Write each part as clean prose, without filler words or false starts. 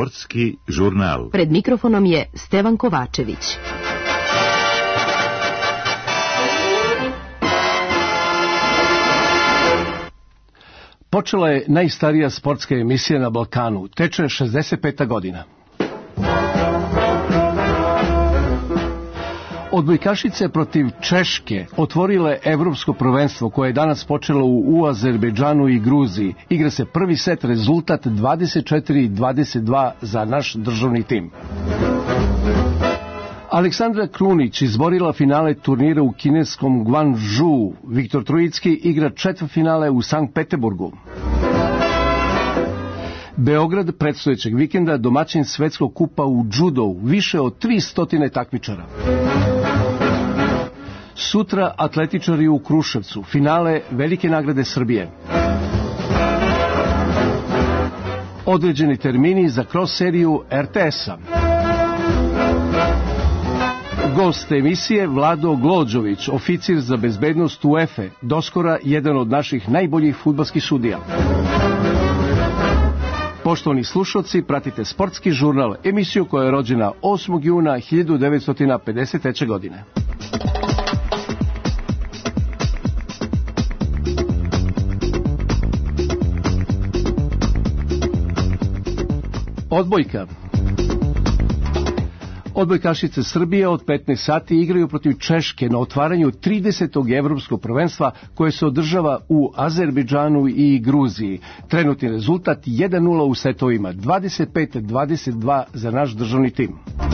Sportski žurnal. Pred mikrofonom je Stevan Kovačević. Počela je najstarija sportska emisija na Balkanu. Teče 65. godina. Odbojkašice protiv Češke otvorile evropsko prvenstvo koje je danas počelo u Azerbejdžanu i Gruziji. Igra se prvi set, rezultat 24-22 za naš državni tim. Aleksandra Krunić izborila finale turnira u kineskom Guangzhou. Viktor Trojicki igra četvrtfinale u Sankt Peterburgu. Beograd predstojećeg vikenda domaćin svetskog kupa u džudovu, više od 300 takmičara. Sutra atletičari u Kruševcu, finale Velike nagrade Srbije. Određeni termini za cross seriju RTS-a. Gost emisije Vlado Glođović, oficir za bezbednost UEFA, doskora jedan od naših najboljih fudbalskih sudija. Poštovani slušalci, pratite Sportski žurnal, emisiju koja je rođena 8. juna 1953. godine. Odbojka. Odbojkašice Srbije od 15 sati igraju protiv Češke na otvaranju 30. evropskog prvenstva koje se održava u Azerbejdžanu i Gruziji. Trenutni rezultat 1-0 u setovima, 25-22 za naš državni tim.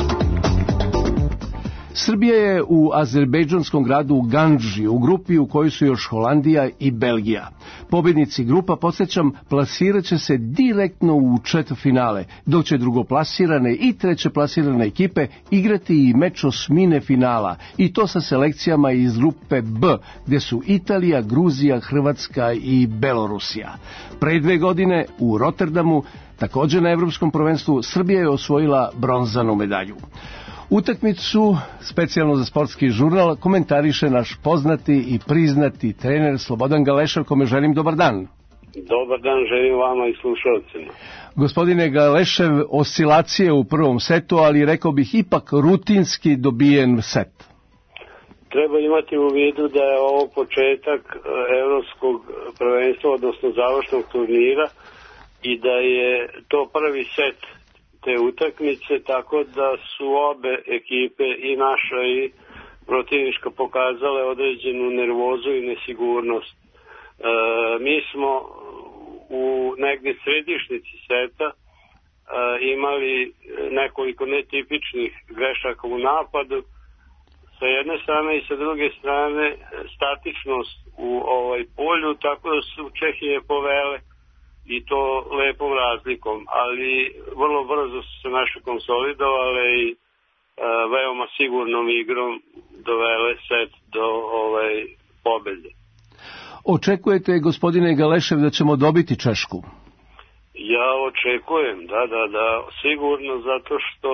Srbija je u azerbejdžanskom gradu Gandži, u grupi u kojoj su još Holandija i Belgija. Pobjednici grupa, podsjećam, plasirat će se direktno u četvrtfinale, dok će drugoplasirane i trećeplasirane ekipe igrati i meč osmine finala, i to sa selekcijama iz grupe B, gdje su Italija, Gruzija, Hrvatska i Belorusija. Pre 2 godine u Rotterdamu, također na evropskom prvenstvu, Srbija je osvojila bronzanu medalju. Utakmicu, specijalno za Sportski žurnal, komentariše naš poznati i priznati trener Slobodan Galešev, kome želim dobar dan. Dobar dan, želim vama i slušalcima. Gospodine Galešev, oscilacije u prvom setu, ali rekao bih ipak rutinski dobijen set. Treba imati u vidu da je ovo početak evropskog prvenstva, odnosno završnog turnira, i da je to prvi set te utakmice, tako da su obe ekipe, i naša i protivnička, pokazale određenu nervozu i nesigurnost. Mi smo u negdje središnici seta imali nekoliko netipičnih grešaka u napadu, sa jedne strane, i sa druge strane statičnost u polju, tako da su Čehije povele, i to lepom razlikom, ali vrlo brzo su se naše konsolidovale i veoma sigurnom igrom dovele set do pobjede. Očekujete, gospodine Galešev, da ćemo dobiti Češku? Ja očekujem, da, sigurno, zato što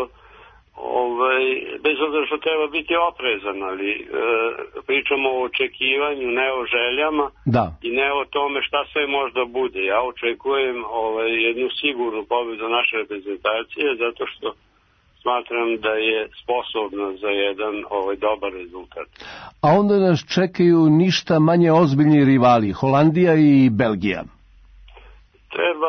bez obzira što treba biti oprezan, ali pričamo o očekivanju, ne o željama, da, i ne o tome šta sve možda bude. Ja očekujem jednu sigurnu pobjedu naše reprezentacije, zato što smatram da je sposobna za jedan dobar rezultat. A onda nas čekaju ništa manje ozbiljni rivali, Holandija i Belgija. Treba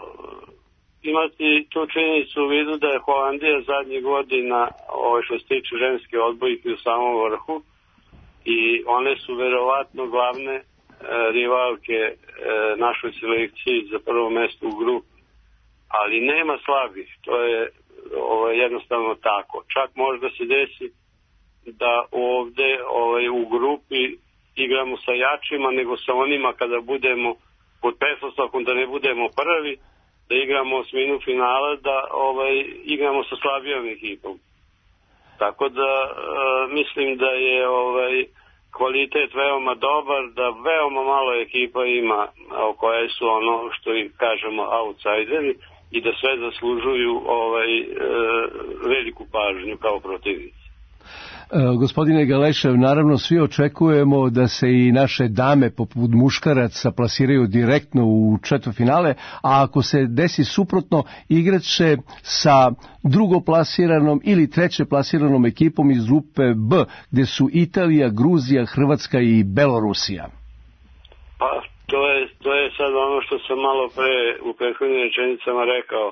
imati tu činjenicu u vidu da je Holandija zadnjih godina, što se tiče ženske odbojke, u samom vrhu, i one su verovatno glavne rivalke našoj selekciji za prvo mjesto u grupi. Ali nema slabih, to je jednostavno tako. Čak možda se desi da ovdje u grupi igramo sa jačima nego sa onima kada budemo pod pretpostavkom da ne budemo prvi, da igramo osminu finala, da igramo sa slabijom ekipom. Tako da mislim da je kvalitet veoma dobar, da veoma malo ekipa ima koje su ono što im kažemo outsideri, i da sve zaslužuju veliku pažnju kao protivnici. Gospodine Galešev, naravno svi očekujemo da se i naše dame poput muškaraca plasiraju direktno u četvrtfinale, a ako se desi suprotno, igraće sa drugoplasiranom ili trećeplasiranom ekipom iz grupe B, gdje su Italija, Gruzija, Hrvatska i Belorusija. Pa to je sad ono što sam malo pre u prethodnim rečenicama rekao.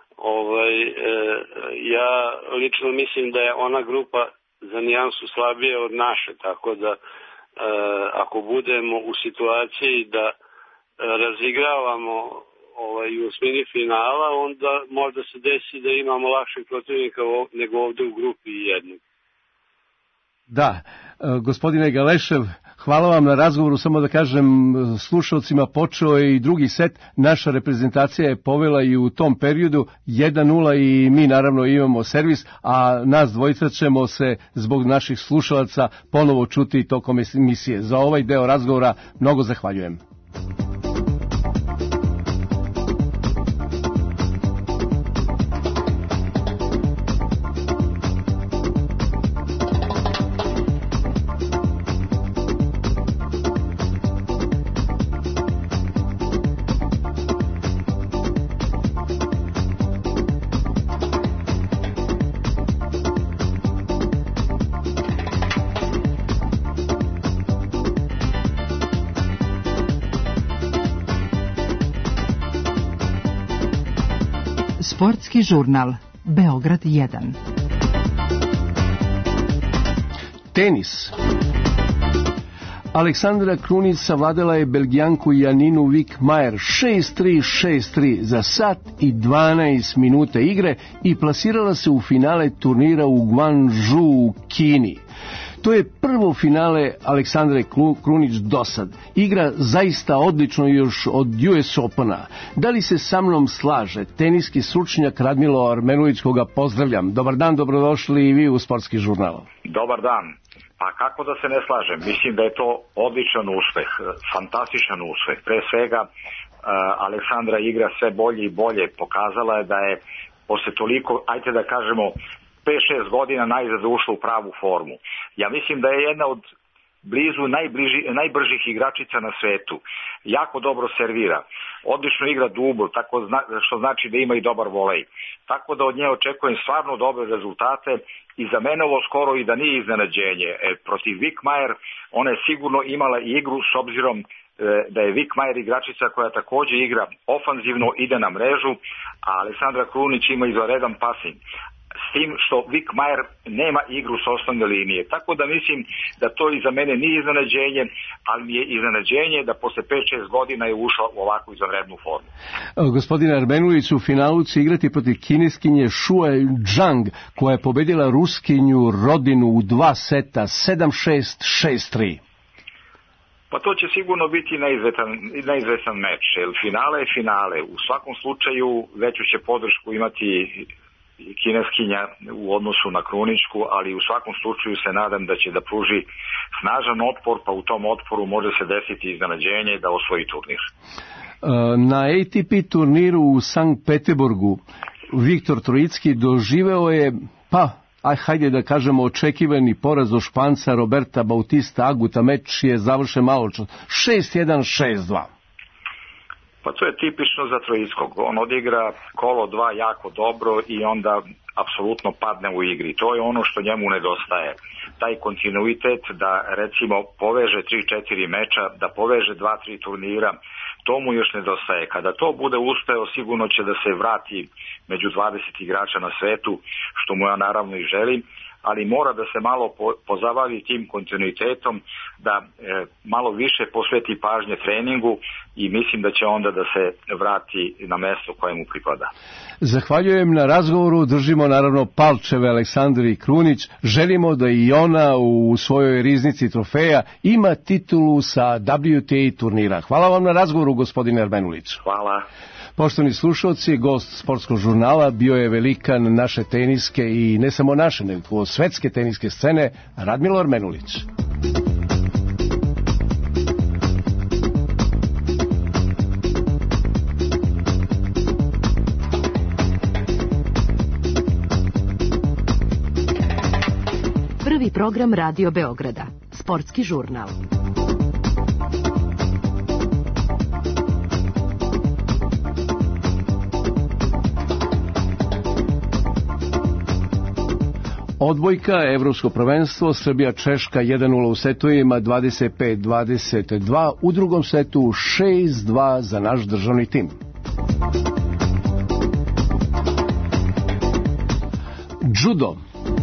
Ja lično mislim da je ona grupa za nijansu slabije od naše, tako da ako budemo u situaciji da razigravamo u osmini finala, onda možda se desi da imamo lakšeg protivnika nego ovde u grupi jednog. Da, gospodine Galešev, hvala vam na razgovoru, samo da kažem slušalcima, počeo je i drugi set, naša reprezentacija je povela i u tom periodu 1-0 i mi naravno imamo servis, a nas dvojica ćemo se zbog naših slušalaca ponovo čuti tokom emisije. Za ovaj deo razgovora mnogo zahvaljujem. Sportski žurnal Beograd 1. Tenis. Aleksandra Krunić savladala je Belgijanku Janinu Wickmajer 6-3, 6-3 za sat i 12 minuta igre i plasirala se u finale turnira u Guangzhou u Kini. To je prvo finale Aleksandre Krunić dosad. Igra zaista odlično još od US Opena. Da li se sa mnom slaže teniski stručnjak Radmilo Armenulić, koga pozdravljam? Dobar dan, dobrodošli i vi u Sportski žurnal. Dobar dan. Pa kako da se ne slažem? Mislim da je to odličan uspeh, fantastičan uspeh. Pre svega, Aleksandra igra sve bolje i bolje. Pokazala je da je posle toliko, ajte da kažemo, 5-6 godina najzad ušla u pravu formu. Ja mislim da je jedna od blizu najbržih igračica na svetu. Jako dobro servira. Odlično igra dubl, što znači da ima i dobar volej. Tako da od nje očekujem stvarno dobre rezultate i za mene ovo skoro i da nije iznenađenje. Protiv Wickmajer ona je sigurno imala igru s obzirom da je Wickmajer igračica koja također igra ofanzivno, ide na mrežu, a Aleksandra Krunić ima izvanredan pasing. S tim što Wickmajer nema igru s osnovne linije. Tako da mislim da to i za mene nije iznenađenje, ali mi je iznenađenje da posle 5-6 godina je ušao u ovakvu izvanrednu formu. Gospodine Armenulić, u finalu će igrati protiv kineskinje Shue Zhang, koja je pobedila ruskinju Rodinu u 2 seta, 7-6, 6-3. Pa to će sigurno biti neizvestan meč, jer finale je finale. U svakom slučaju veću će podršku imati kineskinja u odnosu na Kruničku, ali u svakom slučaju se nadam da će da pruži snažan otpor, pa u tom otporu može se desiti iznenađenje da osvoji turnir. Na ATP turniru u Sankt Petersburgu Viktor Trojicki doživeo je, hajde da kažemo, očekivani poraz od Španca Roberta Bautista Aguta. Meč je završen malo 6-1, 6-2. Pa to je tipično za Trojickog. On odigra kolo 2 jako dobro i onda apsolutno padne u igri. To je ono što njemu nedostaje. Taj kontinuitet da recimo poveže 3-4 meča, da poveže 2-3 turnira, to mu još nedostaje. Kada to bude uspeo, sigurno će da se vrati među 20 igrača na svetu, što mu ja naravno i želim, ali mora da se malo pozabavi tim kontinuitetom, da malo više posveti pažnje treningu i mislim da će onda da se vrati na mesto koje mu pripada. Zahvaljujem na razgovoru, držimo naravno palčeve Aleksandri Krunić, želimo da i ona u svojoj riznici trofeja ima titulu sa WTA turnira. Hvala vam na razgovoru, gospodine Armenulić. Hvala. Poštovani slušalci, gost Sportskog žurnala bio je velikan naše teniske i ne samo naše, nego svetske teniske scene, Radmilo Armenulić. Prvi program Radio Beograda. Sportski žurnal. Odbojka, Evropsko prvenstvo, Srbija-Češka 1-0 u setovima, 25-22, u drugom setu 6-2 za naš državni tim. Judo.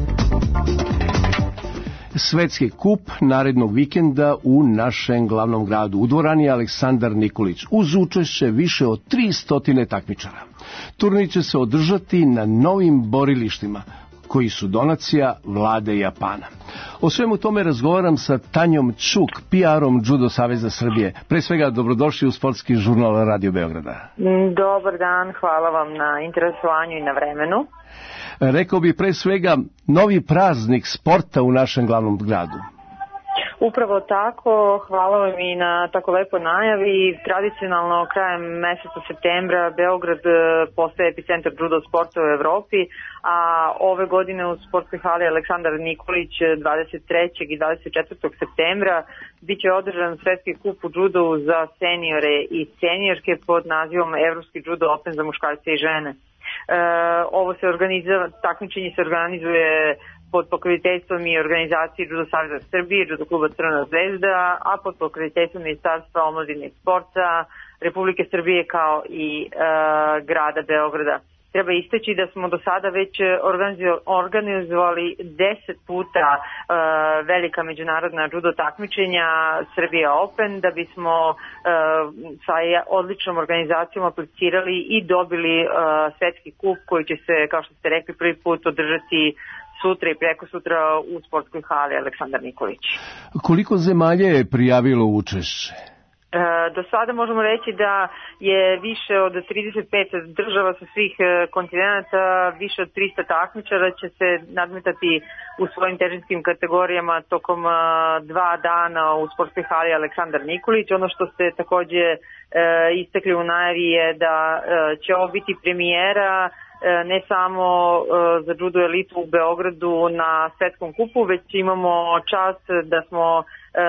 Svetski kup narednog vikenda u našem glavnom gradu. U dvorani Aleksandar Nikolić uz učešće više od 300 takmičara. Turnir će se održati na novim borilištima koji su donacija vlade Japana. O svemu tome razgovaram sa Tanjom Čuk, PR-om Judo Saveza Srbije. Pre svega, dobrodošli u Sportski žurnal Radio Beograda. Dobar dan, hvala vam na interesovanju i na vremenu. Rekao bi pre svega novi praznik sporta u našem glavnom gradu. Upravo tako, hvala vam i na tako lepoj najavi. Tradicionalno krajem meseca septembra Beograd postaje epicentar judo sporta u Evropi, a ove godine u sportskoj hali Aleksandar Nikolić 23. i 24. septembra biće održan svetski kup u judu za seniore i seniorke pod nazivom Evropski judo open za muškarce i žene. Takmičenje se organizuje pod pokroviteljstvom i organizacije Judo Saveza Srbije, Judo kluba Crvena zvezda, a pod pokroviteljstvom Ministarstva omladine i sporta Republike Srbije kao i grada Beograda. Treba istaći da smo do sada već organizovali 10 puta velika međunarodna judo takmičenja Srbija Open, da bismo sa odličnom organizacijom aplicirali i dobili svetski kup koji će se, kao što ste rekli, prvi put održati sutra i prekosutra u sportskoj hali Aleksandar Nikolić. Koliko zemalja je prijavilo učešće? Do sada možemo reći da je više od 35 država sa svih kontinenta, više od 300 takmičara će se nadmetati u svojim težinskim kategorijama tokom 2 dana u sportskoj hali Aleksandar Nikolić. Ono što ste takođe istakli u najavi je da će ovo biti premijera ne samo za judo elitu u Beogradu na svetskom kupu, već imamo čast da smo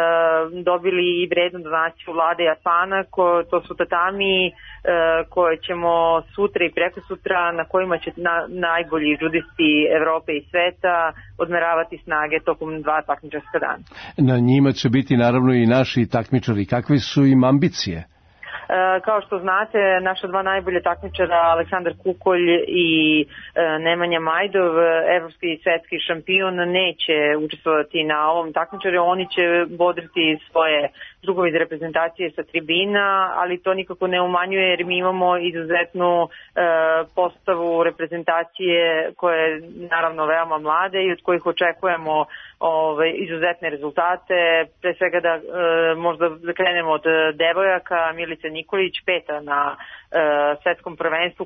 dobili i vrednu donaciju vlade Japana, to su tatami koje ćemo sutra i prekosutra, na kojima će najbolji judisti Evrope i sveta odmeravati snage tokom 2 takmičarska dana. Na njima će biti naravno i naši takmičari. Kakve su im ambicije? Kao što znate, naša 2 najbolje takmičara, Aleksandar Kukolj i Nemanja Majdov, evropski i svetski šampion, neće učestvovati na ovom takmičaru. Oni će bodriti svoje drugove iz reprezentacije sa tribina, ali to nikako ne umanjuje jer mi imamo izuzetnu postavu reprezentacije koje je naravno veoma mlade i od kojih očekujemo izuzetne rezultate. Pre svega da možda krenemo od devojaka, Milica Nikolić, 5. na svetskom prvenstvu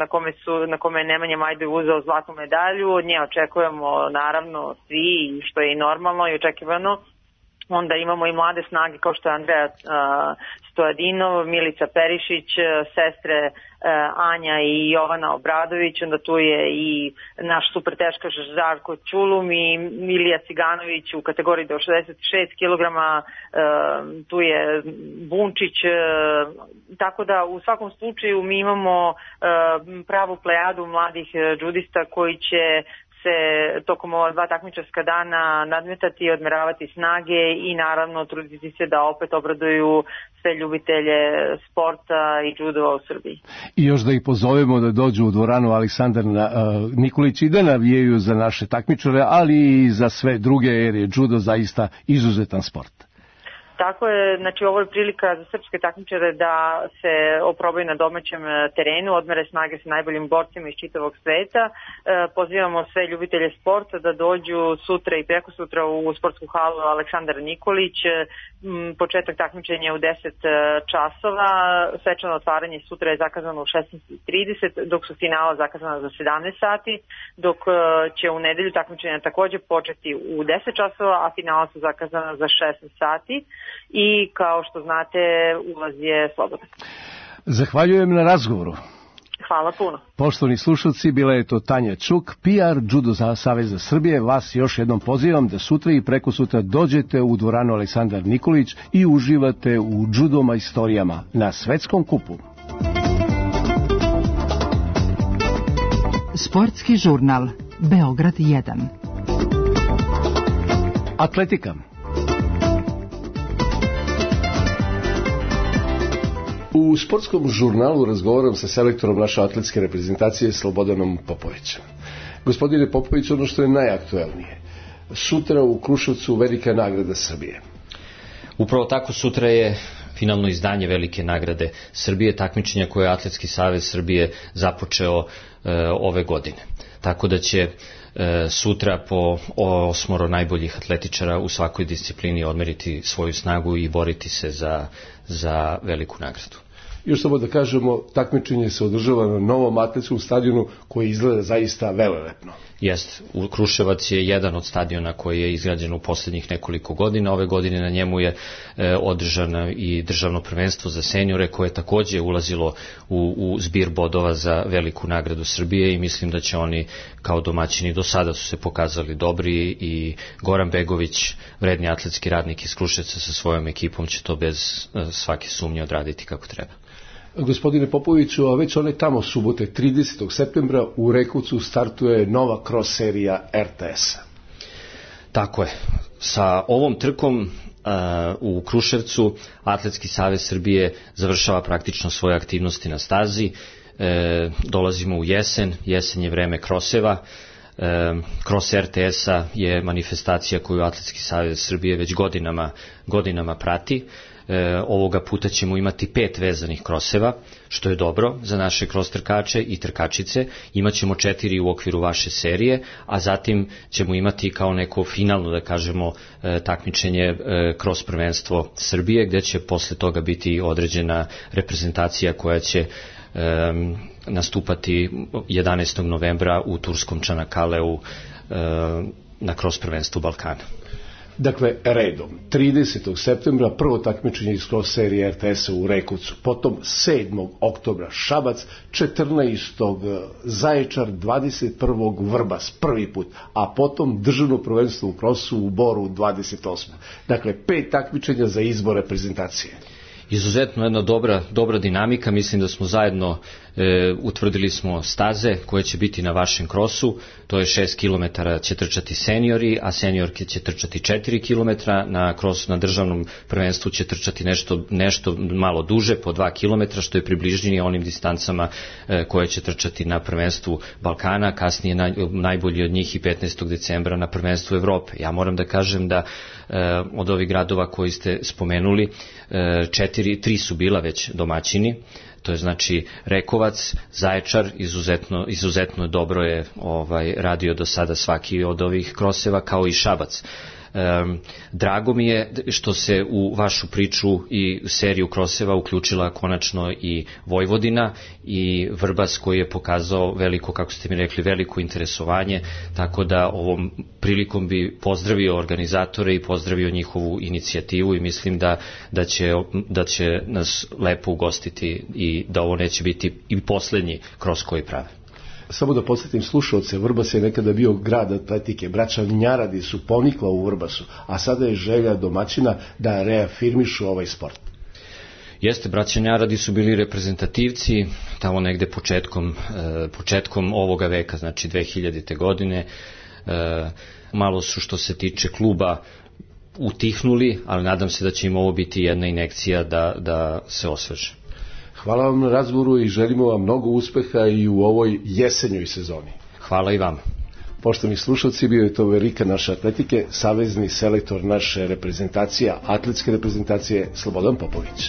na kome je Nemanja Majdov uzeo zlatnu medalju. Od nje očekujemo naravno svi, što je i normalno i očekivano. Onda imamo i mlade snage kao što je Andreja Stojadinov, Milica Perišić, sestre Anja i Jovana Obradović, onda tu je i naš super teškaš Žarko Ćulum i Milija Ciganović u kategoriji do 66 kg, tu je Bunčić, tako da u svakom slučaju mi imamo pravu plejadu mladih judista koji će se tokom ova 2 takmičarska dana nadmetati i odmeravati snage i naravno truditi se da opet obraduju sve ljubitelje sporta i judova u Srbiji. I još da ih pozovemo da dođu u dvoranu Aleksandar Nikolić i da navijaju za naše takmičare, ali i za sve druge, jer je judo zaista izuzetan sport. Tako je, znači ovo je prilika za srpske takmičare da se oprobaju na domaćem terenu, odmere snage sa najboljim borcima iz čitavog sveta. Pozivamo sve ljubitelje sporta da dođu sutra i prekosutra u sportsku halu Aleksandar Nikolić. Početak takmičenja u 10 časova, svečano otvaranje sutra je zakazano u 16:30, dok su finala zakazana za 17 sati, dok će u nedelju takmičenja takođe početi u 10 časova, a finala su zakazana za 16 sati. I kao što znate, ulaz je slobodan. Zahvaljujem na razgovoru. Hvala puno. Poštovani slušalci, bila je to Tanja Čuk, PR Judo Saveza Srbije. Vas još jednom pozivam da sutra i preko sutra dođete u dvoranu Aleksandar Nikolić i uživate u judo majstorijama na svetskom kupu. Sportski žurnal Beograd 1. Atletika. U sportskom žurnalu razgovaram sa selektorom naše atletske reprezentacije Slobodanom Popovićem. Gospodine Popović, ono što je najaktuelnije, sutra u Kruševcu velika nagrada Srbije. Upravo tako, sutra je finalno izdanje velike nagrade Srbije, takmičenja koje je Atletski savez Srbije započeo ove godine. Tako da će sutra po 8 najboljih atletičara u svakoj disciplini odmeriti svoju snagu i boriti se za veliku nagradu. Još samo da kažemo, takmičenje se održava na novom atletskom stadionu koji izgleda zaista velelepno. Jest, Kruševac je jedan od stadiona koji je izgrađen u posljednjih nekoliko godina. Ove godine na njemu je održano i državno prvenstvo za seniore koje je također ulazilo u zbir bodova za veliku nagradu Srbije i mislim da će oni kao domaćini do sada su se pokazali dobri i Goran Begović, vredni atletski radnik iz Kruševca sa svojom ekipom će to bez svake sumnje odraditi kako treba. Gospodine Popoviću, a već one tamo subote 30. septembra u Rekovcu startuje nova cross serija RTS-a. Tako je. Sa ovom trkom u Kruševcu Atletski savez Srbije završava praktično svoje aktivnosti na stazi. Dolazimo u jesen je vreme kroseva. Cross RTS-a je manifestacija koju Atletski savez Srbije već godinama prati. Ovoga puta ćemo imati 5 vezanih kroseva, što je dobro za naše cross trkače i trkačice. Imaćemo 4 u okviru vaše serije, a zatim ćemo imati kao neko finalno, da kažemo, takmičenje cross prvenstvo Srbije, gdje će posle toga biti određena reprezentacija koja će nastupati 11. novembra u turskom Čanakaleu na cross prvenstvu Balkana. Dakle, redom, 30. septembra prvo takmičenje iz cross serije RTS-a u Rekovcu, potom 7. oktobra Šabac, 14. Zaječar, 21. Vrbas prvi put, a potom državno prvenstvo u krosu u Boru 28. Dakle, 5 takmičenja za izbor reprezentacije. Izuzetno jedna dobra dinamika, mislim da smo zajedno utvrdili smo staze koje će biti na vašem krosu, to je 6 km će trčati seniori, a seniorke će trčati 4 km, na državnom prvenstvu će trčati nešto malo duže, po 2 km, što je približnije onim distancama koje će trčati na prvenstvu Balkana, kasnije najbolji od njih i 15. decembra na prvenstvu Evrope. Ja moram da kažem da od ovih gradova koji ste spomenuli, 3 su bila već domaćini, to je znači Rekovac, Zaječar, izuzetno dobro je radio do sada svaki od ovih kroseva, kao i Šabac. Drago mi je što se u vašu priču i seriju kroseva uključila konačno i Vojvodina i Vrbas koji je pokazao veliko, kako ste mi rekli, veliko interesovanje, tako da ovom prilikom bi pozdravio organizatore i pozdravio njihovu inicijativu i mislim da će nas lepo ugostiti i da ovo neće biti i posljednji kros koji prave. Samo da podsjetim slušalce, Vrbas je nekada bio grad atletike, braća Njaradi su ponikla u Vrbasu, a sada je želja domaćina da reafirmišu ovaj sport. Jeste, braća Njaradi su bili reprezentativci tamo negde početkom ovoga veka, znači 2000. godine. Malo su što se tiče kluba utihnuli, ali nadam se da će im ovo biti jedna injekcija da se osveže. Hvala vam na razgovoru i želimo vam mnogo uspeha i u ovoj jesenjoj sezoni. Hvala i vama. Poštovani slušalci, bio je to velika naše atletike, savezni selektor naše reprezentacije, atletske reprezentacije Slobodan Popović.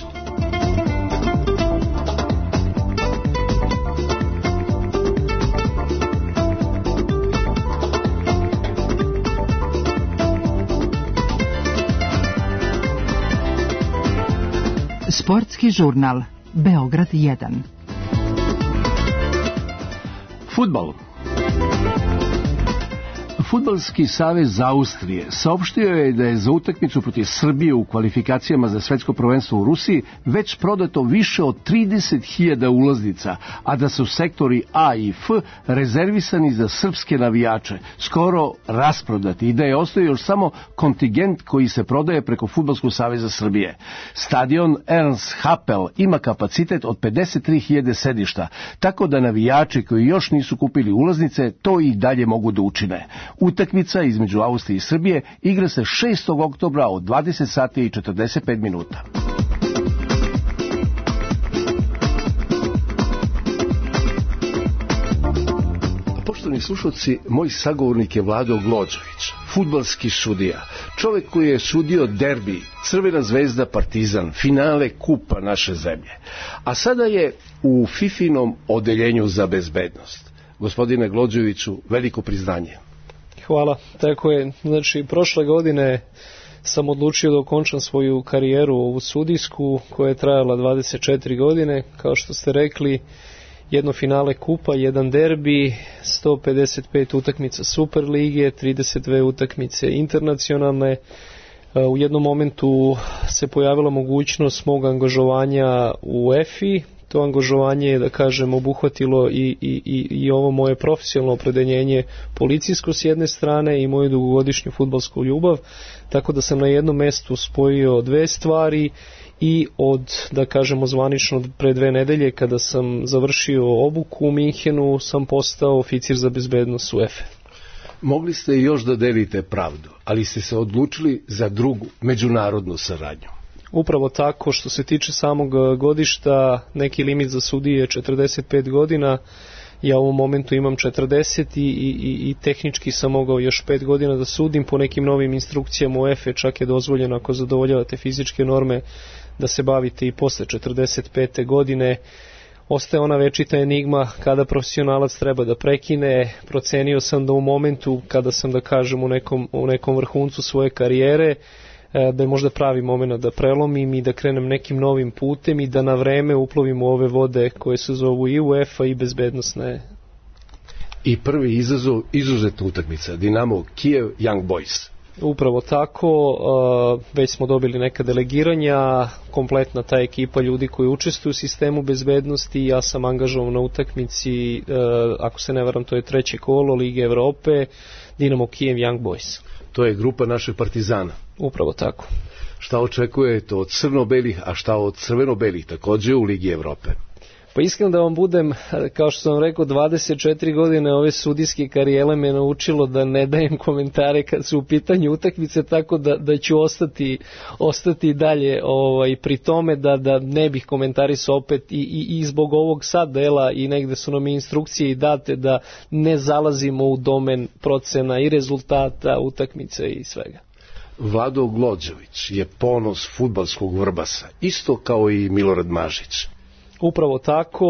Sportski žurnal Beograd 1. Fudbal. Fudbalski savez Austrije saopštio je da je za utakmicu protiv Srbije u kvalifikacijama za svetsko prvenstvo u Rusiji već prodato više od 30.000 ulaznica, a da su sektori A i F rezervisani za srpske navijače, skoro rasprodati, i da je ostao još samo kontingent koji se prodaje preko Fudbalskog saveza Srbije. Stadion Ernst Happel ima kapacitet od 53.000 sedišta, tako da navijači koji još nisu kupili ulaznice to i dalje mogu da učine. Utakmica između Austrije i Srbije igra se 6. oktobra od 20 sati i 45 minuta. Poštovani slušalci, moj sagovornik je Vlado Glođević, fudbalski sudija, čovjek koji je sudio derbi Crvena zvezda Partizan, finale kupa naše zemlje, a sada je u FIFInom odeljenju za bezbednost. Gospodine Glođeviću, veliko priznanje. Hvala, tako je. Znači, prošle godine sam odlučio da okončam svoju karijeru u sudijsku, koja je trajala 24 godine, kao što ste rekli, jedno finale kupa, jedan derbi, 155 utakmica Super lige, 32 utakmice internacionalne. U jednom momentu se pojavila mogućnost mog angažovanja u EFI. To angažovanje je, da kažem, obuhvatilo i ovo moje profesionalno opredeljenje policijsko s jedne strane i moju dugogodišnju fudbalsku ljubav, tako da sam na jednom mestu spojio dve stvari i od, da kažemo, zvanično pre 2 nedelje kada sam završio obuku u Minhenu sam postao oficir za bezbednost UEFA. Mogli ste još da delite pravdu, ali ste se odlučili za drugu međunarodnu saradnju. Upravo tako, što se tiče samog godišta, neki limit za sudije je 45 godina, ja u ovom momentu imam 40 i tehnički sam mogao još 5 godina da sudim. Po nekim novim instrukcijama UEFA čak je dozvoljeno, ako zadovoljavate fizičke norme, da se bavite i posle 45. godine. Ostaje ona večita enigma kada profesionalac treba da prekine. Procenio sam da u momentu kada sam, da kažem, u nekom vrhuncu svoje karijere, da je možda pravi moment da prelomim i da krenem nekim novim putem i da na vreme uplovim u ove vode koje se zovu i UEFA i bezbednosne. I prvi izazov, izuzetna utakmica, Dinamo Kijev, Young Boys. Upravo tako, već smo dobili neka delegiranja, kompletna ta ekipa ljudi koji učestvuju u sistemu bezbednosti, ja sam angažovan na utakmici, ako se ne varam, to je 3. kolo Lige Evrope, Dinamo Kijev, Young Boys. To je grupa našeg Partizana. Upravo tako. Šta očekujete od crno-belih, a šta od crveno-belih također u Ligi Evrope? Pa iskreno da vam budem, kao što sam rekao, 24 godine ove sudijske karijere me naučilo da ne dajem komentare kad su u pitanju utakmice, tako da ću ostati dalje pri tome da ne bih komentarisao opet i zbog ovog sad dela i negde su nam instrukcije i date da ne zalazimo u domen procena i rezultata utakmice i svega. Vlado Glođević je ponos fudbalskog Vrbasa, isto kao i Milorad Mažić. Upravo tako,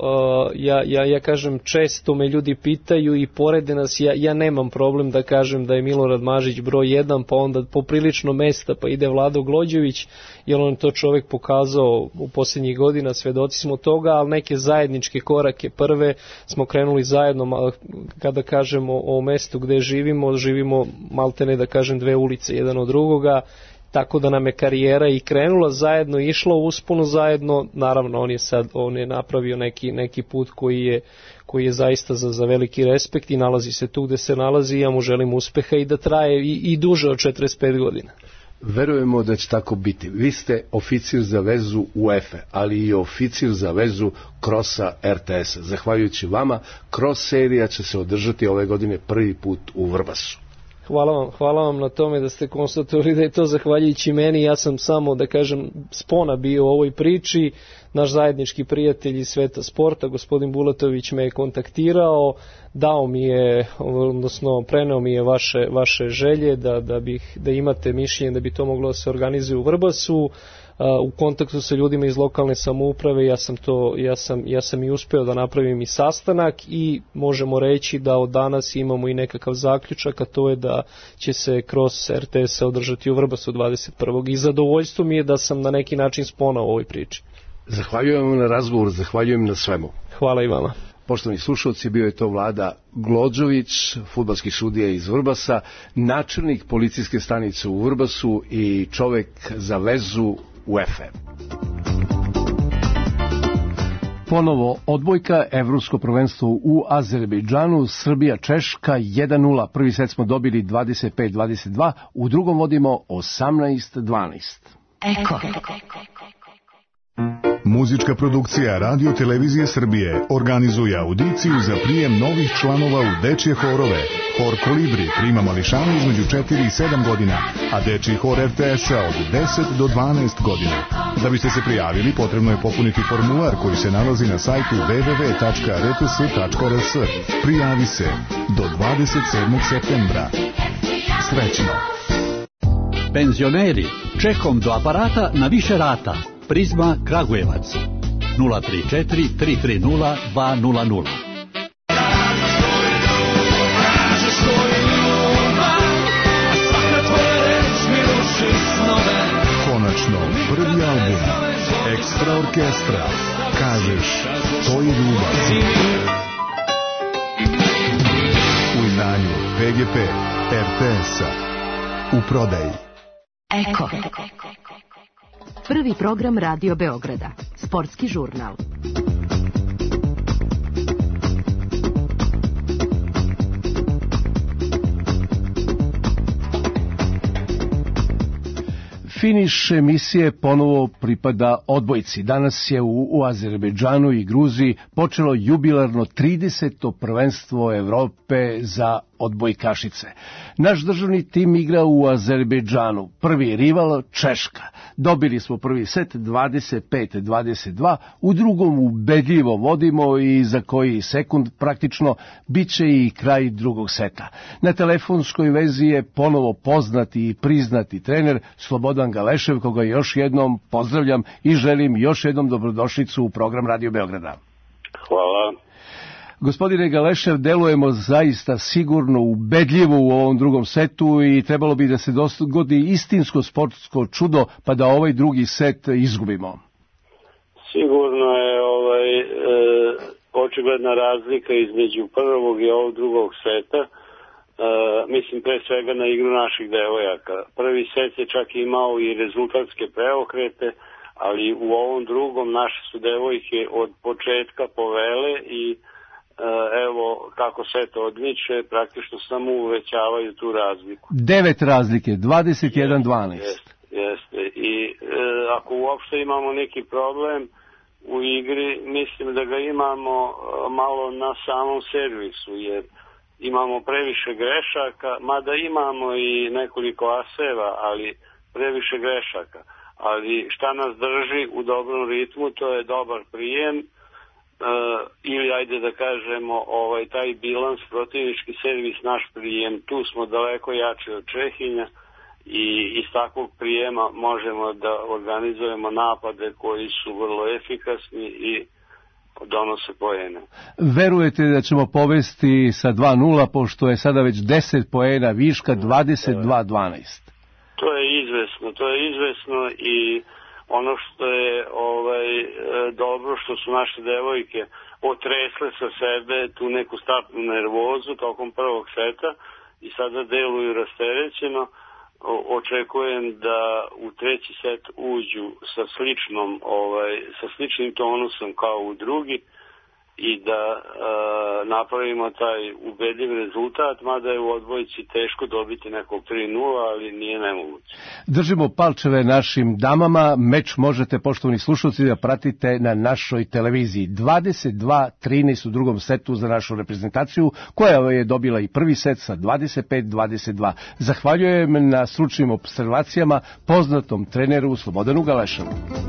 ja kažem, često me ljudi pitaju i porede nas, ja nemam problem da kažem da je Milorad Mažić broj 1, pa onda poprilično mesta pa ide Vlado Glođević, jer on je to čovjek pokazao u posljednjih godina, svedoci smo toga, ali neke zajedničke korake prve smo krenuli zajedno, kada kažemo o mestu gde živimo maltene, da kažem, 2 ulice jedan od drugoga, tako da nam je karijera i krenula zajedno, išla u usponu zajedno. Naravno, on je napravio neki put koji je zaista za veliki respekt i nalazi se tu gde se nalazi. Ja mu želim uspeha i da traje i duže od 45 godina. Verujemo da će tako biti. Vi ste oficir za vezu UEFA, ali i oficir za vezu Krosa RTS. Zahvaljujući vama, Kros serija će se održati ove godine prvi put u Vrbasu. Hvala vam na tome da ste konstatovali da je to zahvaljujući meni. Ja sam samo, da kažem, spona bio u ovoj priči. Naš zajednički prijatelj iz sveta sporta, gospodin Bulatović, me je kontaktirao, dao mi je, odnosno preneo mi je vaše želje da imate mišljenje da bi to moglo da se organizuje u Vrbasu. U kontaktu sa ljudima iz lokalne samouprave ja sam i uspeo da napravim i sastanak i možemo reći da od danas imamo i nekakav zaključak, a to je da će se kroz RTS održati u Vrbasu 21. I zadovoljstvo mi je da sam na neki način spona u ovoj priči. Zahvaljujem vam na razgovor, zahvaljujem na svemu. Hvala i vama. Poštovani slušalci, bio je to Vlada Glođović, fudbalski sudija iz Vrbasa, načelnik policijske stanice u Vrbasu i čovek za vezu UEFA. Ponovo odbojka, evropsko prvenstvo u Azerbejdžanu, Srbija-Češka 1:0. Prvi set smo dobili 25-22, u drugom vodimo 18-12. Eko. Muzička produkcija Radio Televizije Srbije organizuje audiciju za prijem novih članova u dečje horove. Hor Kolibri prima mališane između 4 i 7 godina, a dečji hor RTS-a od 10 do 12 godina. Da biste se prijavili, potrebno je popuniti formular koji se nalazi na sajtu www.rts.rs. Prijavi se do 27. septembra. Srećno! Penzioneri, čekom do aparata na više rata. Prizma Kragujevac 034 330 200. Konačno, prvi album Ekstra orkestra. Kažeš, to je ljubav. U izdanju PGP RTS-a. U prodaji. Eko. Prvi program Radio Beograda. Sportski žurnal. Finiš emisije ponovo pripada odbojci. Danas je u Azerbejdžanu i Gruziji počelo jubilarno 30. prvenstvo Evrope za odbojkašice. Naš državni tim igra u Azerbejdžanu. Prvi rival Češka. Dobili smo prvi set 25-22, u drugom ubedljivo vodimo i za koji sekund praktično bit će i kraj drugog seta. Na telefonskoj vezi je ponovo poznati i priznati trener Slobodan Galešev, koga još jednom pozdravljam i želim još jednom dobrodošlicu u program Radio Beograda. Hvala. Gospodine Galešev, delujemo zaista sigurno, ubedljivo u ovom drugom setu i trebalo bi da se dogodi istinsko sportsko čudo pa da ovaj drugi set izgubimo. Sigurno je očigledna razlika između prvog i ovog drugog seta. Mislim pre svega na igru naših devojaka. Prvi set je čak imao i rezultatske preokrete, ali u ovom drugom naše su devojke od početka povele i evo kako set odmiče, praktično samo uvećavaju tu razliku. 9 razlike, 21-12. Jeste. I ako uopšte imamo neki problem u igri, mislim da ga imamo malo na samom servisu, jer imamo previše grešaka, mada imamo i nekoliko aseva, ali previše grešaka. Ali šta nas drži u dobrom ritmu, to je dobar prijem, ili ajde da kažemo taj bilans, protivnički servis, naš prijem. Tu smo daleko jači od Čehinja i iz takvog prijema možemo da organizujemo napade koji su vrlo efikasni i donose poene. Verujete da ćemo povesti sa 2:0, pošto je sada već 10 poena viška, 22-12? To je izvesno i ono što je dobro, što su naše devojke otresle sa sebe tu neku startnu nervozu tokom prvog seta i sada deluju rasterećeno. Očekujem da u treći set uđu sa sličnim tonusom kao u drugi i da napravimo taj ubedljiv rezultat, mada je u odbojici teško dobiti nekog 3:0, ali nije nemoguće. Držimo palčeve našim damama. Meč možete, poštovani slušalci, da pratite na našoj televiziji. 22-13 u drugom setu za našu reprezentaciju, koja je dobila i prvi set sa 25-22. Zahvaljujem na stručnim observacijama poznatom treneru Slobodanu Galeševu.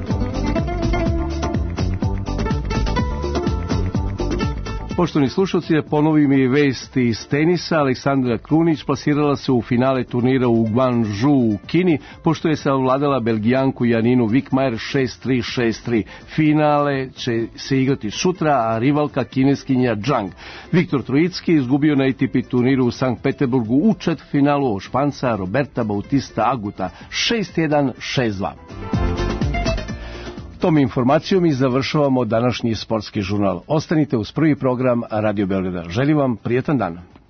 Poštovani slušalci, ponovim i vesti iz tenisa. Aleksandra Krunić plasirala se u finale turnira u Guangzhou u Kini, pošto je savladala Belgijanku Janinu Vikmajer 6-3, 6-3. Finale će se igrati sutra, a rivalka kineskinja Zhang. Viktor Trojicki izgubio na ATP turniru u Sankt Peterburgu u četvrtfinalu od Španca Roberta Bautista Aguta 6-1, 6-2. Tom informacijom i završavamo današnji sportski žurnal. Ostanite uz prvi program Radio Beograda. Želim vam prijetan dan.